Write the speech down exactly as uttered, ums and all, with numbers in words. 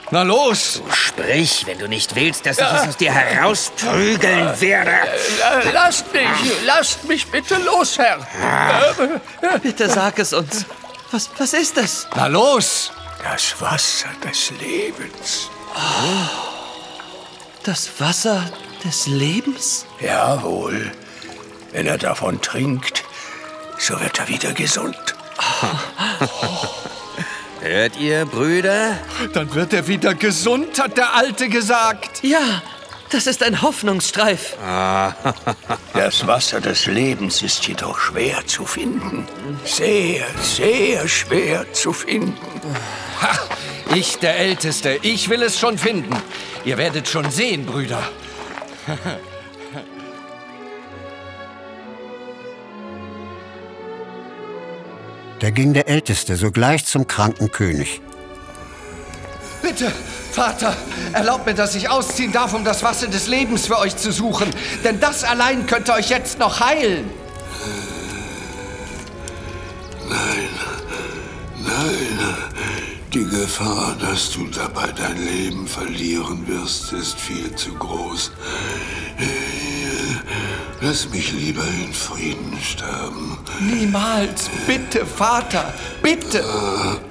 Na los! Sprich, wenn du nicht willst, dass ich es aus dir herausprügeln werde. Äh, lasst mich, lasst mich bitte los, Herr. Bitte sag es uns. Was, was ist es? Na los! Das Wasser des Lebens. Das Wasser des Lebens? Jawohl. Wenn er davon trinkt, so wird er wieder gesund. Hört ihr, Brüder? Dann wird er wieder gesund, hat der Alte gesagt. Ja, das ist ein Hoffnungsstreif. Das Wasser des Lebens ist jedoch schwer zu finden. Sehr, sehr schwer zu finden. Ha, ich, der Älteste, ich will es schon finden. Ihr werdet schon sehen, Brüder. Da ging der Älteste sogleich zum kranken König. Bitte, Vater, erlaubt mir, dass ich ausziehen darf, um das Wasser des Lebens für euch zu suchen. Denn das allein könnte euch jetzt noch heilen. Nein, nein. Die Gefahr, dass du dabei dein Leben verlieren wirst, ist viel zu groß. Lass mich lieber in Frieden sterben. Niemals. Bitte, Vater, bitte.